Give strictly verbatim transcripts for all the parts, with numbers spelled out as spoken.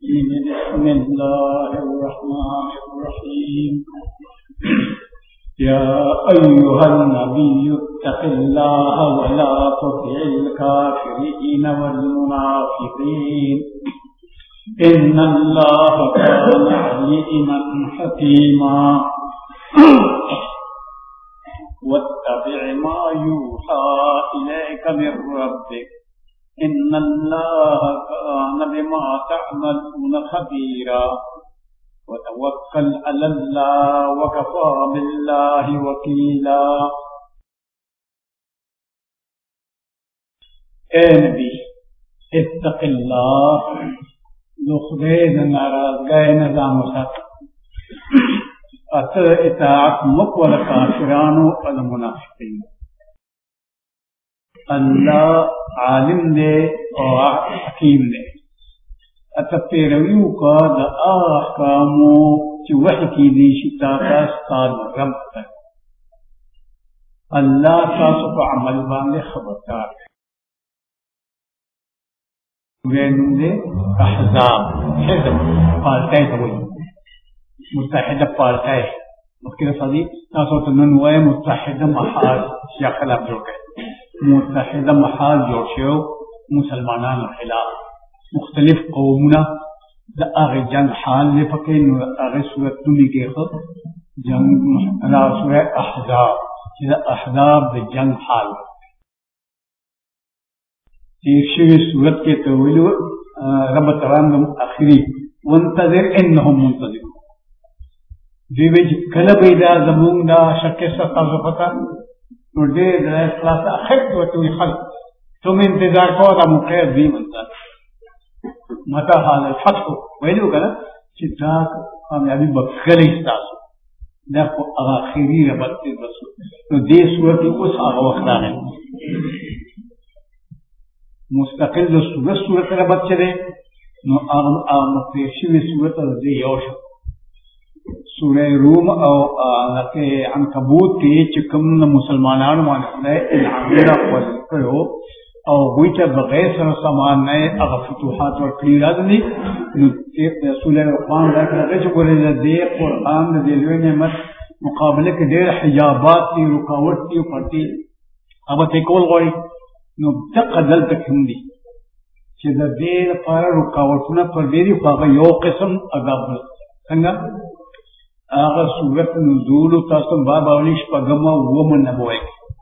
بسم الله الرحمن الرحيم يا أيها النبي اتق الله ولا تطع الكافرين والمنافقين إن الله كان عليما حكيما واتبع ما يوحى إليك من ربك إن الله كان بما تعملون خبيرا وتوكل على الله وكفى بالله وكيلا. اے نبی اتق اللہ، لخدین ناراض گئے نظام ساتھ ات اطاعت مقبل کافرانو المنافقین. اللہ عالم دے اور حکیم دے، اتا پیرویو کا دا احکامو چی وحی کی دی شتا کا استاد رب ہے. اللہ تاسو کا عمل باندے خبردار ہے. وینو دے احزاب حزب پالتائی دوئی متحدہ پالتائی مذکر صدی تاسو تننوائے متحدہ محال یا خلاف جو کہ متحدہ محال جوڑ شو مسلمانان خلاف مختلف قومنا دا آغی جنگ حال لے پکے نو آغی صورت نمی کے خود جنگ دا سورہ احزاب دا احزاب دا جنگ حال ایک شوی صورت کے تولیو رب تراندم اخری وانتظر انہم منتظر دیوی جی کلب ایدہ زمون دا شکر ستا زفتا نو دے دا اخلاص اخر دوتوی خلق تم انتظار کو دا مقید بھی منتظر متا حال الفتح ویلو کنا چی دا کامیابی بکلی استاسو دا کو اخری ربطی بسو نو دے صورتی اس آغا وقت آگے مستقل دو صورت صورت ربط چلے نو آغا مقیشی صورت دے یوشا سورہ روم او لکے عنکبوت کی چکم مسلمانان مانے خلائے العاملہ قوض کرو او ویچا بغیر سر سامان نئے اغا فتوحات ورکلی رازنی سورہ رقمان لیکن اگر چکو رضا دے قرآن دے لوے نعمت مقابلے کے دیر حجابات تی رکاوٹ تی پڑتی ابا تیکول گوڑی نو دقا دل تک ہم دی چی دا دیر پارا رکاوٹنا پر دیری فاقا یو قسم اگاب سنگا آغا صورت نزول تاسم باب اولیش پا گما ومن نبوئے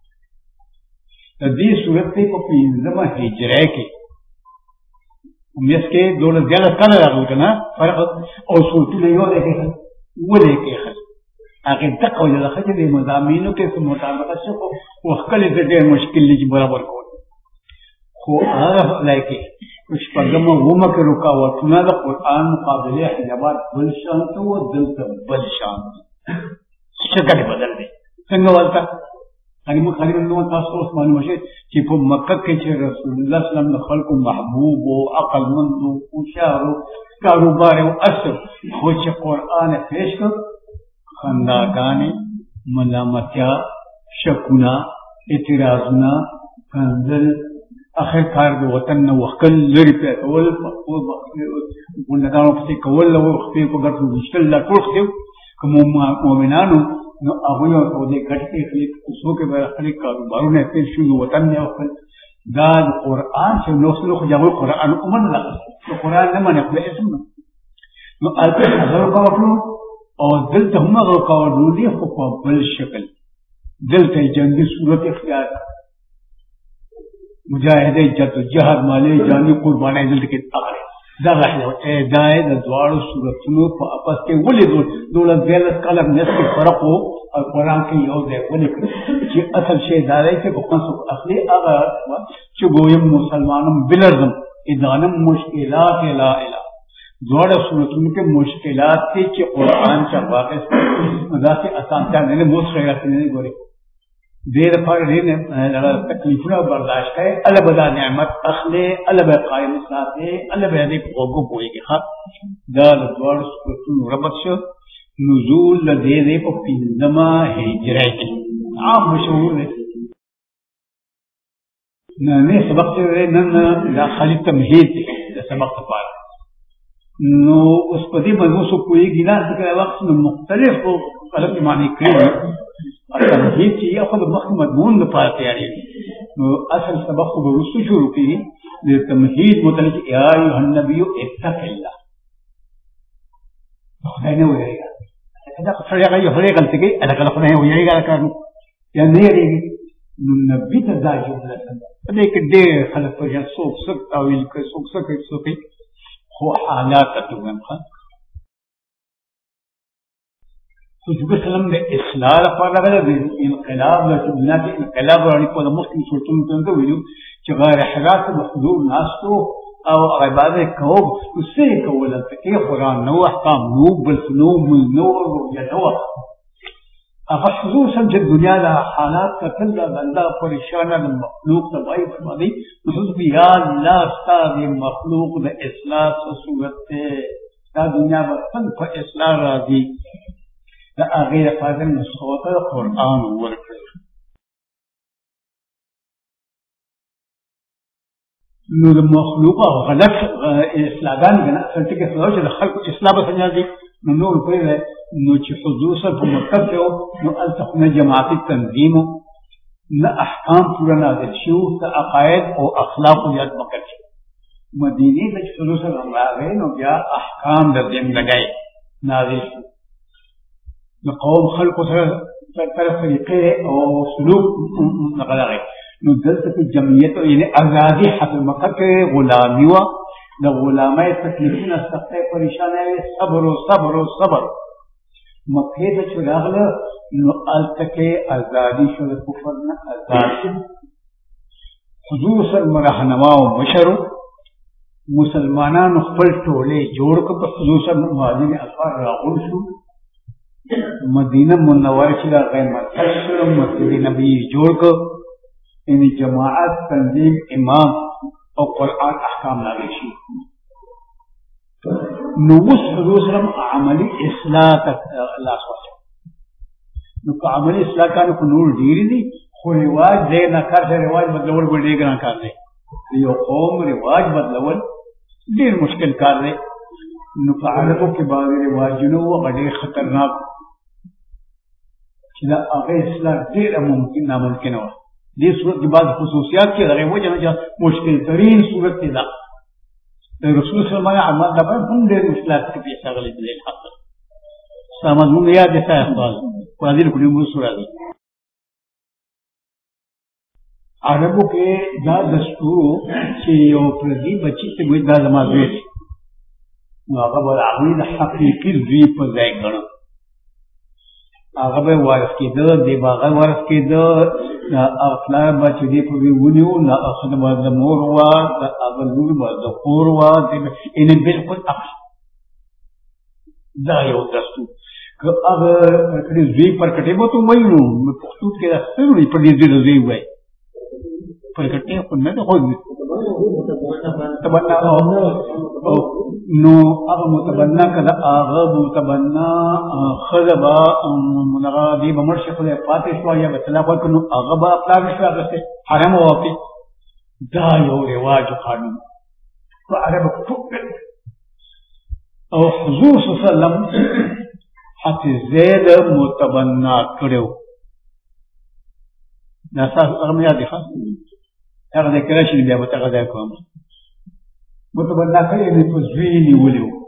دی صورت تی کو پینزم ہجرے کی امیس کے دولت زیادہ کل راگو کنا فرق او صورتی لیو دیکھے خل وہ دیکھے خل آخر تک ہو جاتا خل دی مضامینوں کے مطابقہ سے وقل سے دیر مشکل لیجی برابر کو خو آغا لائکے کچھ پرگمہ ومہ کے رکاوٹنا دا قرآن مقابلے حجابات بلشانتا و دلتا بلشانتا شکل بدل دے سنگا والتا خالی مخالی من نوان تاسو اس معلوم شد چی پو مکہ کے چھے رسول اللہ صلی اللہ علیہ وسلم خلق محبوب و عقل مند و خوشار و کاروبار و اثر خوش قرآن پیش کر خنداگانے ملامتیا شکونا اعتراضنا کنزل آخر کار دو وطن نو وقل لری پیتا ول ونگانو پسی کول لو اختی کو گرد وشتل لکل اختی که مومنانو نو اغویو تو دے گھٹتے خلیق اسو کے بار خلیق کاروبارو نے پیر شو وطن نے وقل دا قرآن سے نوصلو خجاوی قرآن امن لگا تو قرآن نمان اخلی اسم نو آلپی حضر کاوٹلو اور دلتا ہم اگر کاوٹلو لی خوبا بل شکل دلتا جنگی صورت اختیار مجاہدے جد جہد مالے جانی قربانے دل کے اغرے دا رحلہ اے دائے دا دوارو صورتنو پا اپس کے ولی دول دولت بیلت قلب نس کے فرق ہو اور قرآن کے یو دے ولی کر چی اصل شئی دارے کے بقنسو اخلی اغر چی گویم مسلمانم بلرزم ادانم مشکلات لا الہ دوارو صورتنو کے مشکلات تی چی قرآن چا واقع مدا سے آسان چاہنے موس خیرات نے گوری دیر پر رہنے تکلیفنا برداشت ہے اللہ بدا نعمت اخلے اللہ بے قائم ساتے اللہ بے دیکھ غوگو پوئی کے خط دال دوار سکرتون ربط شو نزول لدے دے پا پینزمہ ہجرے کے عام مشہور ہے نہ سبق سے رہے نہ خالی تمہید دے سبق پارا نو اوس په دې باندې اوس پوهېږي نه ځکه وخت نو مختلف غلط معنی کړي تمهید چې یو خو د مخکې مضمون لپاره تیارېږي نو اصل سبق خو به وروسته شروع کېږي د تمهید متعلق یا ایها النبي اتق الله خدای نه ویریږه دا خو سړی هغه یو سړی غلطي کوي هلکه له خدای نه ویریږه کار نو یا نه یېرېږي نو نبي ته دا جمله ده په دې کې ډېر خلک پرېږدي څوک څه تاویل کوي څوک څه کوي څوک کوي خو حالات ته وګورم ښه حضور سلم د اصلاح لپاره راغلی د انقلاب له دنیا کې انقلاب راوړي په د مخکې صورتونو کې ورته ویلو چې غیر حرات د حضور ناستو او عبادت کوو نو څه یې کول هلته کې قرآن نه و احکام نه و بل څه نه و مونځ نه و روژه نه وه هغه حضور سم چې دنیا د حالات کتل د بنده پریشانه د مخلوق تباهي فرمایي نو حضور یا الله ستا د مخلوق د اصلاح څه صورت دی دا دنیا به تل په اصلاح راځي دا هغې لپاره نسخه ورته قرآن ورکړی نو د مخلوق او غلط اصلاحګانې که نه اصل ټکي څه چې د خلکو اصلاح به څنګه ځي نو نور پرېږدی نو چې حضور صاحب په مکتب کې و نو هلته خو نه جماعتي تنظیم و نه احکام پوره نازل شوي وو څه عقاید او اخلاقو یاد مکر شي مدینې ته چې حضور صاحب هم راغی نو بیا احکام د زندګۍ نازل شو نو قوم خلقو سره طرف طریقې او سلوک نغلغی نو دلته کې جمعیت یعنی ازادي حاصل مکه کې غلامي وه د غلامۍ تکلیفونه سختۍ پریشانۍ وې صبر و صبر و صبر مکې ته چې راغله نو هلته کې ازادي شو د کفر نه ازاد شو حضور سره رهنما او مشر مسلمانانو خپل ټولې جوړ کړه په حضور سره مهاجرین اصحاب راغون شو مدینه منوره چې راغی مرکز شو مسجد نبوي جوړ کړ یعنی جماعت تنظیم امام او قرآن احکام نازل شي نو اوس حضور سلم عملي اصلاح ته لاس واچوي نو که عملي اصلاح کانو خو نور ډېرې دي خو رواج دی نه کار چې رواج بدلول به ډېر ګران کار دی د یو قوم رواج بدلول ډېر مشکل کار دی نو په عربو کې بعضې رواجونه وو هغه ډېر خطرناک چې د هغې اصلاح ډېره ممکن ناممکنه وه دې صورت کې بعض خصوصیات کې هغې وجه نه چې مشکل ترین صورت دی دا د رسول صلی الله علیه وسلم لپاره هم ډېر مشکلات کې پیش راغلي دي الحق ستا مضمون یاد دی ستا اخبار قرآن کلیم اوس راځي عربو کې دا دستور چې یو پردي بچي ته وایي دا زما زوی دی نو هغه به د هغوی د حقیقي زوی په ځای ګڼه هغه به وارث کېده دی به هغه وارث کېده هغه پلار به چې دی په وی ونیو نو هغه به د مور وه د هغه لور به د خور وه یعنې بلکل عقل دا یو دستور که هغه کړي زوی پرکټې به ته وایي نو پښتو کې دا څه وایي پر دې زوی د زوی وایي پرکټې خو نه ده خو تبنا نو هغه متبنا که د هغه متبنا ښځه به هغه دې به مړ شي خدای پاتې شوه یا به طلاق ورکړي نو هغه به پلار نه شي اخیستی حرام به واقع دا یو رواج قانون په عربو کې ټول او حضور صلی الله علیه وسلم حافظې متبنا کړی و دا ستاسو هغه مې یاد دی ښه هغه ځای کې راشي بیا به ته هغه ځای کوم متبنا کړی دی په زوی نیولي و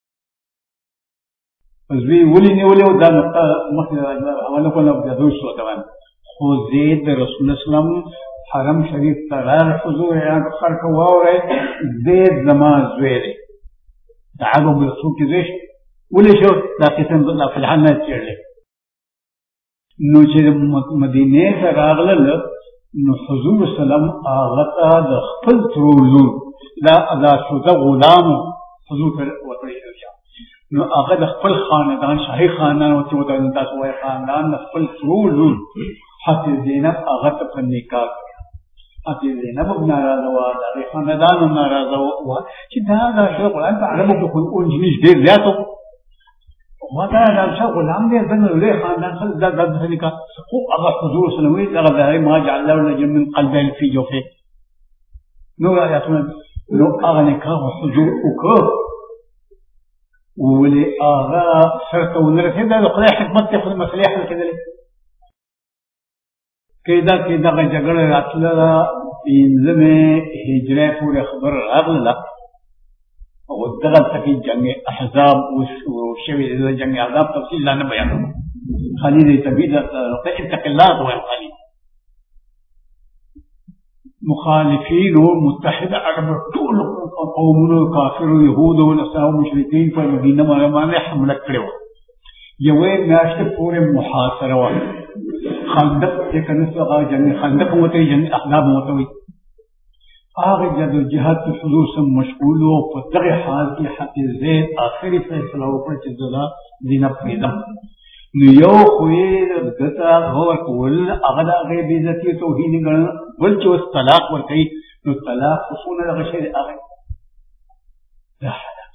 په زوی ولې نیولي و دا نقطه مخکې حواله کوله بیا دوی شو طبعا خو زید د رسول اسلام حرم شریف ته راغی حضور اعلان کړ خلکو واورئ زید زما زوی دی د عربو بالرسول کې زوی شو ولې شو دا قسم د فلحان نه څېړلی نو چې مدینې ته راغلل نو حضور سلام هغه ته د خپل ترور لور دا دا شوزه غلام حضور ته ورکړی نو هغه د خپل خاندان شاهي خاندان ورته ودرېد تاسو وایي خاندان د خپل ترور لور حضرت زینب هغه ته په نکاح کړه حضرت زینب هم ناراضه وه د هغې خاندان هم ناراضه وه چې دا دا شی غلام په عربو کې خو انجنیش ډېر زیات و ما دا دا غلام دی دنه لوی خاندان خلک دا دا نکاح خو هغه حضور صلی الله علیه وسلم دغه ما جعل له رجل من قلبین فی جوفه نو آیاتونه نو هغه نکاح حضور وکړ ولي آغا سرت ونرسل دا خدای حکمت ته خود مسئله حل کېدلې کېدا کېدا جګړه راتله پنځمه هجره پورې خبر راغله او دغه تکي جنگ احزاب او شوي د جنگ احزاب تفصیل نه بیانوم خالد تبید اتق الله هو الخالد مخالفين ومتحد عرب طول قومون كافر يهود ونصارى مشركين في المدينه ما حمله کړو یوې میاشتې پورې محاصره و خندق چې کنه څنګه جنگ خندق وته جنگ احزاب وته وي هغه جد الجهاد في حضور سم مشغول او په دغه حال کې حتی زید اخري فیصله وکړه چې زلا دینه پیدا نو یو خوې دغه غور کول هغه د هغه بې عزتي توهین ګڼل ول چې اوس طلاق ورکړي نو طلاق خصونه دغه شی هغه لا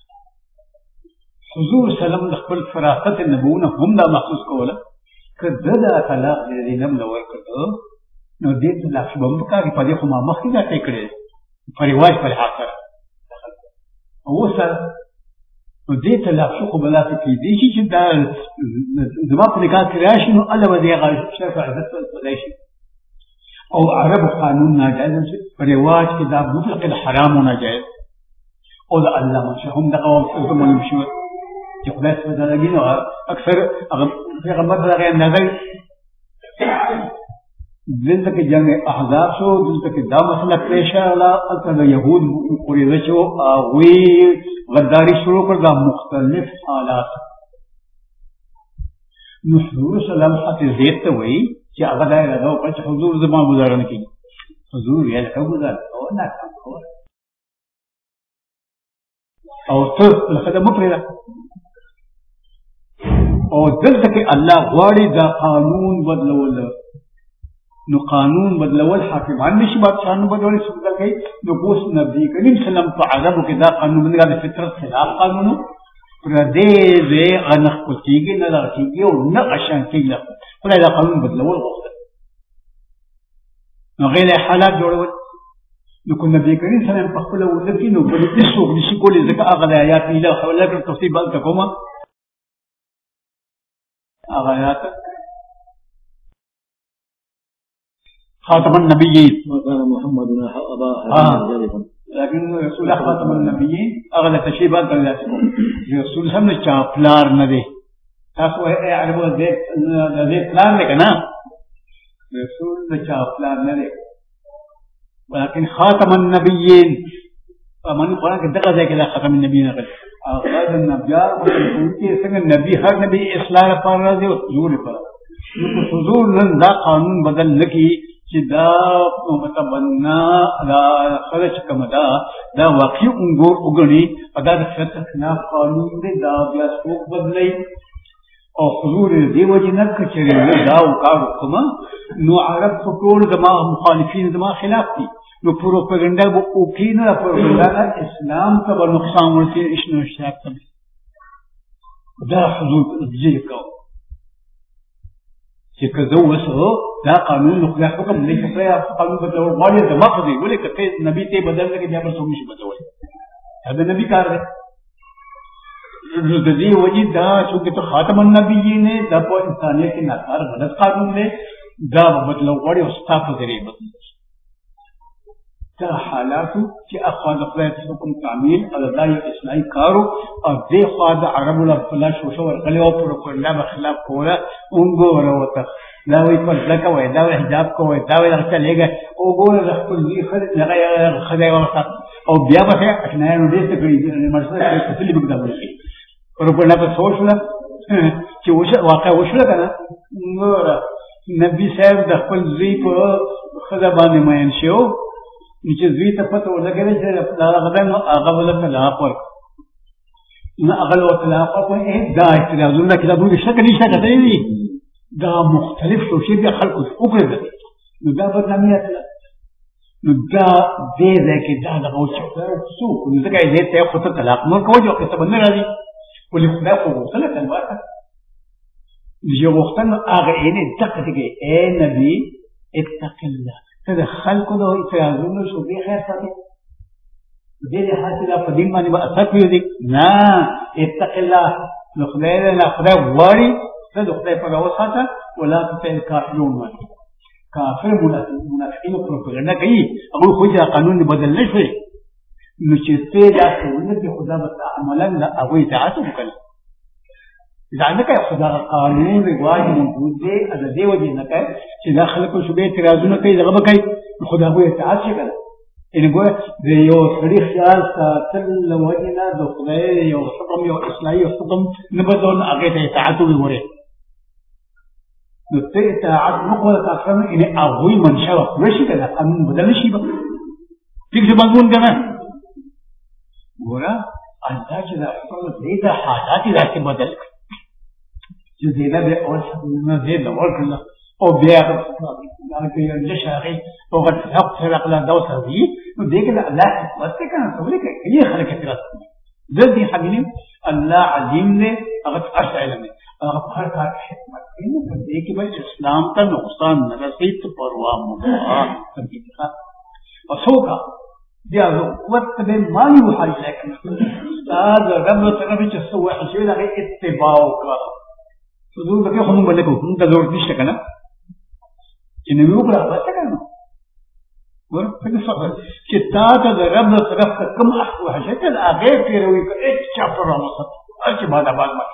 حضور سلام د خپل فراست نبوونه هم دا محسوس کوله کله دا طلاق دې نه نو ورکړو نو دې طلاق شوم کاری په دې خو ما مخکې دا ټیکړې په رواج پر حاصل او سره نو دې طلاق شو خو بلا کې دې چې دا زما په نکاح کې راشي نو الله به دې غاښ شرف عزت ولای شي او عرب قانون ناجائز په رواج کې دا مطلق الحرام ناجائز او دا الله مشه هم دا قوم څه مونږ شو چې خدای څه دا لګینو اکثر هغه پیغمبر دغه نظر دلته کې جنگ احزاب شو دلته کې دا مسله پیش راغله البته د يهود قریظه شو هغوی غداری شروع کړ دا مختلف حالات نو حضور سلام حتی زید ته وایي چې هغه دا راغو چې حضور زما گزاره نه کوي حضور یې له گزاره او نه کوي او ته لکه مو پرې او دلته کې الله غواړي دا قانون بدلول نو قانون بدلول حاکمان نشي بادشاہانو بدلول شي بدل کوي نو اوس نبی کریم سلام په عربو کې دا قانون باندې د فطرت خلاف قانون پر دې دې انخ کوتیږي نه راځي او نه عشان کېږي خدای دا قانون بدلول غوښته نو غیر حالات جوړول نو کو نبی کریم سلام په خپل ولکې نو بل دې څوک نشي کولای ځکه هغه آیات نه حواله کړ تفصیل بل تکوما هغه آیات خاتم النبیین محمد ابا لیکن رسول خاتم النبیین هغه تشریبات درته کوم رسول هم نه چا پلار نه دی تاسو یې عربو دې دې پلان نه کنه رسول نه چا پلان نه دی ولكن خاتم النبیین فمن قرآن کې دغه ځای کې خاتم النبیین راغلی هغه د نبیار او چې څنګه نبی هر نبی اصلاح لپاره راځي او حضور لپاره نو حضور نن دا قانون بدل نکي چې دا متبنا دا خلک کوم دا دا واقعي انګور وګڼي دا د فطرت خلاف قانون دی دا بیا څوک بدلای او حضور دی وجه نه کچري دا وکړو کوم نو عرب ټول زما مخالفین زما خلاف دي نو پروپاګاندا وو او کینه پروپاګاندا اسلام ته نقصان ورته اشنو شاک دا حضور دې کو چې کزو وسو دا قانون نو خدای حکم نه کوي قانون بدلول غواړي د مقصدي ولې کته نبی ته بدل نه کې بیا پر څوم شي بدلول دا نبی کار دی د دې وجه دا چې خاتم النبیین نه د په انسانیت کې ناکار غلط قانون دی دا بدلول غواړي او ستاسو ذریعہ بدل دا حالاتو چې اخوان خدای حکم تعمیل الله اصلاحي کارو او دې خوا د عربو له فلاش او شو ورغلي او پر کله خلاف کوله وګوره وته دا وی پر ځکه وای دا حجاب کوی دا وی راځه لګه او ګوره د خپل دې خدای خدای ورته او بیا به احنا نو دې څه کړی مرسته څه لې بګدا ورشي پر کله په سوچله چې وشه واقع وشله کنه ګوره نبی صاحب د خپل ځی په خدای باندې مین شو چې زوی ته پته ولګېده چې هغه نو هغه ول طلاق ورک نه هغه ول طلاق ورکړي دا اعتراضونه کتابونه شکل نشته کتلې دي دا مختلف شو چې د خلکو وګړي نو دا بدنامیت نو دا دې ځکه دا د اوچو څو نو ځکه دې ته خو ته طلاق نو کوجو که څه باندې راځي ولې خدای خو وصله کړه ورته یو وخت نو هغه یې دقه دې اے نبی اتق الله ته د خلکو د اعتراضونو شو به خیر ساتي دې لحاظ لا په دین باندې به اثر کوي نه اتق الله نو خدای نه خدای غواړي ته د خدای په وساته ولا تطع الكافرون باندې کافر منافقین پروپاګاندا کوي هغه خو دا قانون بدل نه شوی نو چې ته دا څنګه چې خدا به عملا لا هغه اطاعت وکړي ځکه چې خدا قانون رواج موجود دی د دې وجه نه کوي چې دا خلکو شوبې اعتراضونه کوي دغه به کوي خدا به اطاعت شي ان ګور د یو سړي خیال ساتل وجه نه د خدای یو حکم یو اصلاحي حکم نه بدون هغه ته اطاعت وکړي نو ته اطاعت نه کوله تاسو ان هغه منشأ وشي کنه قانون بدل شي به ٹھیک سے مضمون کنه ګور الله چې دا خپل دې د حالات راځي بدل چې دې نه به اول نه دې نو ورکړه او بیا دا کې یو نشاغي او غټ حق سره خپل دوسه دي نو دې کې الله حکمت کنه څولې کې یې خلک اعتراض کوي د دې حبيبي الله عظیم دې هغه ارش علم هغه هر کار حکمت دې په دې کې به اسلام ته نقصان نه رسي ته پروا مو حقیقت وسوکا بیا وخت به مالي وحاجه لكن استاذ رب طرف چې سوى شي له اتباع وکړه حضور دغه خو موږ بلکو موږ ته ضرورت نشته کنه چې نو یو کړه پاتې کنه ور په څه چې تا ته رب طرف کوم احو حاجه ته هغه پیروي کوي چې پر راسه چې بعد بعد ما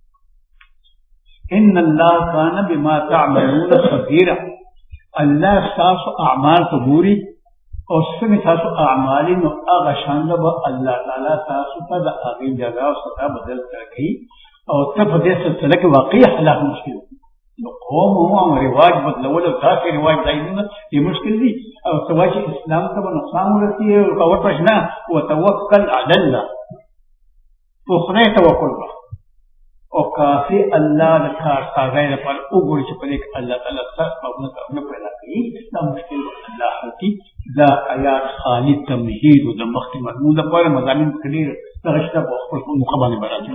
ان الله كان بما تعملون خبيرا الله تاسو اعمال تبوري او څنګه تاسو اعمال نو هغه شان به الله تعالی تاسو ته د هغه جزا او سزا بدل کړي او ته په دې سلسله کې واقعي حالات مشکل نو قوم او رواج بدلول او تاسو رواج دایمه دې مشکل دي او سواجه اسلام ته نقصان ورسي او کاوه پښنا او توکل علی الله تو خدای توکل وکړه او کافی الله د کار ساغې لپاره وګوري چې په دې الله تعالی تاسو په نه پیدا کړی دا مشکل الله حتی دا آیات خالد تمهید او د مخکې مضمون لپاره مضامین کلیر درشته په خپل مقابله برابر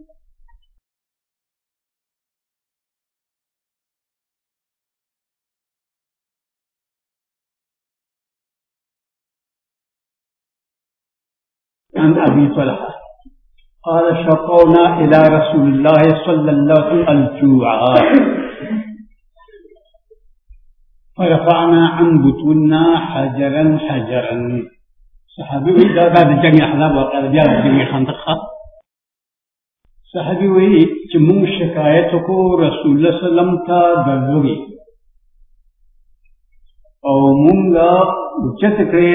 عن ابي طلحه قال شقونا الى رسول الله صلى الله عليه وسلم الجوع فرفعنا عن بطوننا حجرا حجرا صحابي وي دا د جميع احزاب وقال بیا د جميع خندق صحابي وي چې موږ شکایت کو رسول الله صلی الله علیه وسلم ته درغوي او موږ چت کړې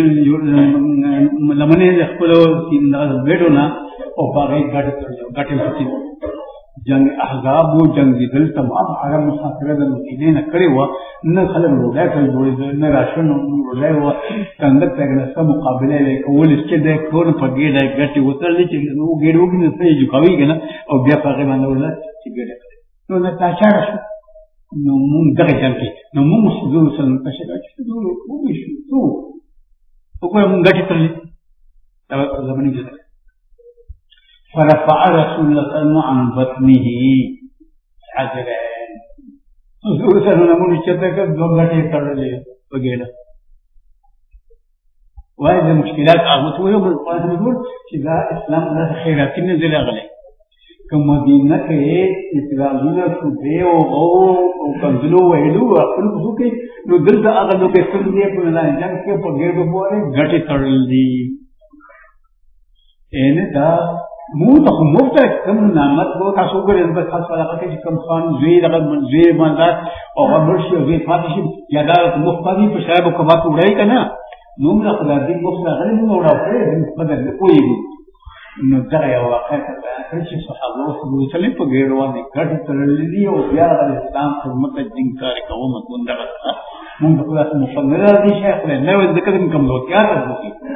لمنه د خپل سیند وېډونه او باغې ګټ ګټې وتی جنگ احزاب و جنگ دل تمام هغه مسافر د مدینه نه کړي و نه خلک روډه کوي جوړې نه راشن روډه و څنګه څنګه سم مقابله وکول چې د کور په ګډه ګټي وتل چې نو ګډو کې نه سې جو کوي کنه او بیا هغه باندې ولا چې ګډه نو نه تاچار شو نو مونږ دغه جنگ کې نو مونږ حضور صلی الله علیه وسلم چې حضور وګورئ شو وګورئ مونږ ګټي ترلې دا زمونږ دي فرفع رسول الله صلى الله عليه وسلم عن بطنه حجرين حضور صلی الله علیه وسلم چې تک دوه ګټي ترلې وګړه وای د مشکلات هغه ته یو بل په نور چې دا اسلام د خیرات نه زله غلې کوم مدینه کې اسرائیل شو دی او او کنځلو ویلو خپل څه کې نو دلته هغه نو کې څه دی په نه جنگ کې په ګیر په وره ګټي تړلې ان دا مو ته مفت کوم نعمت وو تاسو ګورئ په خاص علاقه کې کوم خان زوی دغه زوی باندې او هغه شي زوی پاتې شي یا دا مخبري په شایب کو بات وړای کنه نو موږ خپل دې مفت غلې نو وړاوې په دې کوی نو دا یو واقع ده چې صحابه صلی الله علیه وسلم په ګیرو باندې ګټ تړلې دي او بیا د اسلام خدمت دین کار کوم مونږ دغه مونږ په خپل مفهوم دي شیخ له نو ذکر کوم لوکیا ته